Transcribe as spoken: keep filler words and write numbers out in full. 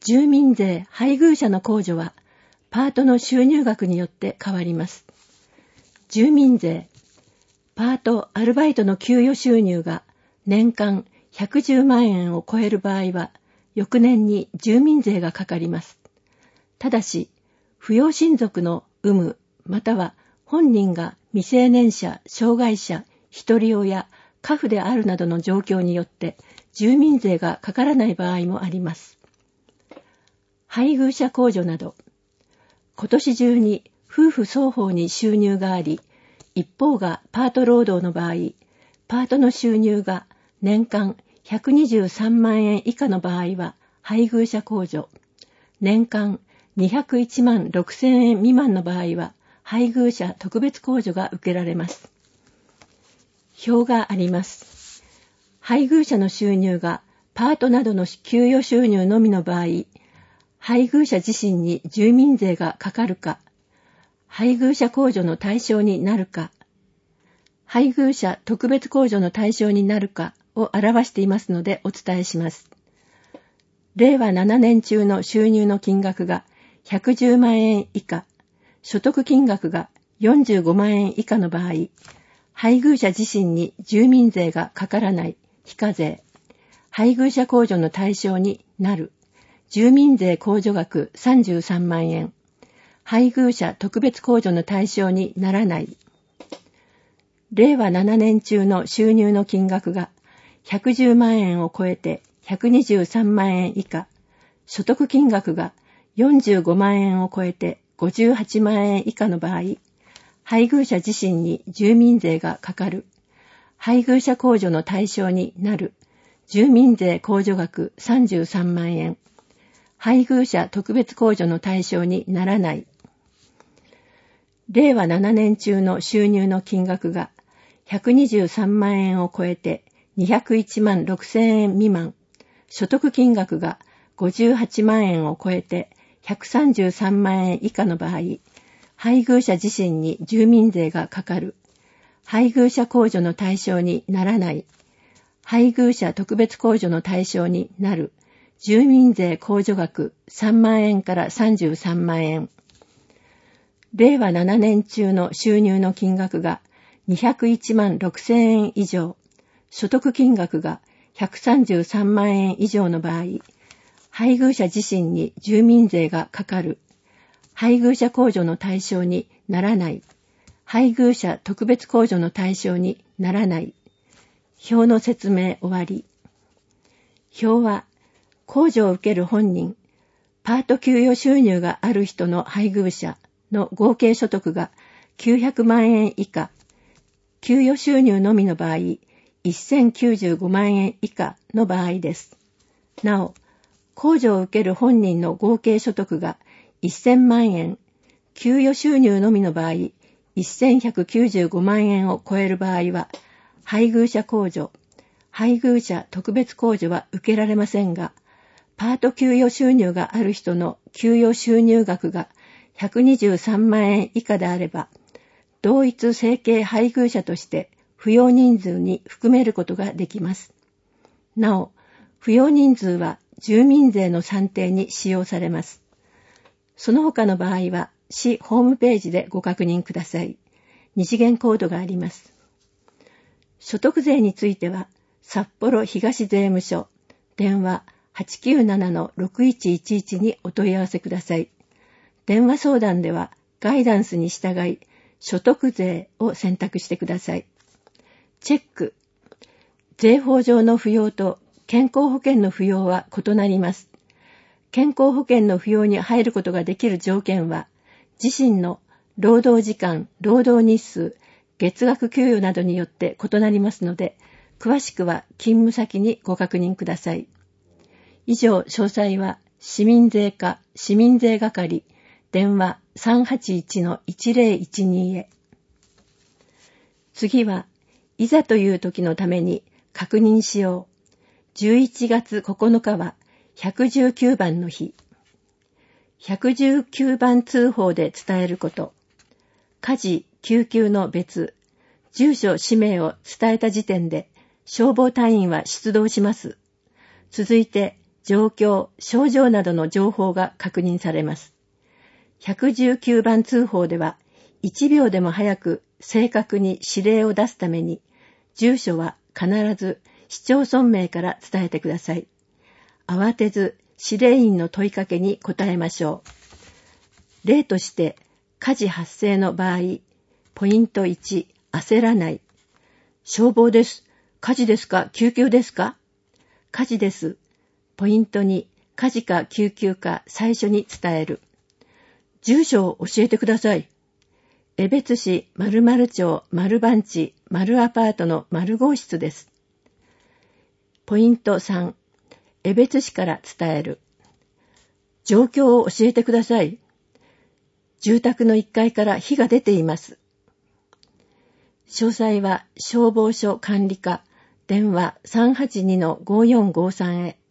住民税配偶者の控除はパートの収入額によって変わります。住民税、パート・アルバイトの給与収入が年間ひゃくじゅうまんえんを超える場合は、翌年に住民税がかかります。ただし、扶養親族の有無、または本人が未成年者、障害者、一人親、家父であるなどの状況によって住民税がかからない場合もあります。配偶者控除など、今年中に夫婦双方に収入があり、一方がパート労働の場合、パートの収入が年間ひゃくにじゅうさんまんえん以下の場合は配偶者控除、年間にひゃくいちまんろくせんえん未満の場合は配偶者特別控除が受けられます。表があります。配偶者の収入がパートなどの給与収入のみの場合、配偶者自身に住民税がかかるか、配偶者控除の対象になるか、配偶者特別控除の対象になるかを表していますのでお伝えします。れいわななねん中の収入の金額がひゃくじゅうまんえん以下、所得金額がよんじゅうごまんえん以下の場合、配偶者自身に住民税がかからない非課税、配偶者控除の対象になる住民税控除額さんじゅうさんまんえん、配偶者特別控除の対象にならない。れいわななねん中の収入の金額がひゃくじゅうまんえんを超えてひゃくにじゅうさんまんえん以下、所得金額がよんじゅうごまんえんを超えてごじゅうはちまんえん以下の場合、配偶者自身に住民税がかかる、配偶者控除の対象になる住民税控除額さんじゅうさんまんえん、配偶者特別控除の対象にならない。れいわななねん中の収入の金額がひゃくにじゅうさんまんえんを超えてにひゃくいちまんろくせんえん未満、所得金額がごじゅうはちまんえんを超えてひゃくさんじゅうさんまんえん以下の場合、配偶者自身に住民税がかかる、配偶者控除の対象にならない、配偶者特別控除の対象になる住民税控除額さんまんえんからさんじゅうさんまんえん。れいわななねん中の収入の金額がにひゃくいちまんろくせんえん以上、所得金額がひゃくさんじゅうさんまんえん以上の場合、配偶者自身に住民税がかかる、配偶者控除の対象にならない、配偶者特別控除の対象にならない。表の説明終わり。表は、控除を受ける本人、パート給与収入がある人の配偶者の合計所得がきゅうひゃくまんえん以下、給与収入のみの場合、せんきゅうじゅうごまんえん以下の場合です。なお、控除を受ける本人の合計所得がせんまんえん、給与収入のみの場合、せんひゃくきゅうじゅうごまんえんを超える場合は、配偶者控除、配偶者特別控除は受けられませんが、パート給与収入がある人の給与収入額がひゃくにじゅうさんまんえん以下であれば、同一生計配偶者として扶養人数に含めることができます。なお、扶養人数は住民税の算定に使用されます。その他の場合は、市ホームページでご確認ください。二次元コードがあります。所得税については、札幌東税務署、電話 はちきゅうななのろくいちいちいち にお問い合わせください。電話相談では、ガイダンスに従い、所得税を選択してください。チェック。税法上の扶養と健康保険の扶養は異なります。健康保険の扶養に入ることができる条件は、自身の労働時間、労働日数、月額給与などによって異なりますので、詳しくは勤務先にご確認ください。以上、詳細は市民税課市民税係電話 さんはちいちのいちぜろいちに へ。次は、いざという時のために確認しよう。じゅういちがつここのかはひゃくじゅうきゅうばんの日。ひゃくじゅうきゅうばん通報で伝えること。火事、救急の別、住所、氏名を伝えた時点で消防隊員は出動します。続いて、 状況、症状などの情報が確認されます。いちいちきゅうばん通報ではいちびょうでも早く正確に指令を出すために、住所は必ず市町村名から伝えてください。慌てず指令員の問いかけに答えましょう。例として、火事発生の場合、ポイントいち、焦らない。消防です。火事ですか？救急ですか？火事です。ポイントに、火事か救急か最初に伝える。住所を教えてください。江別市〇〇町〇番地〇アパートの〇号室です。ポイントさん、江別市から伝える。状況を教えてください。住宅のいっかいから火が出ています。詳細は消防署管理課電話 さんはちにのごよんごさん へ。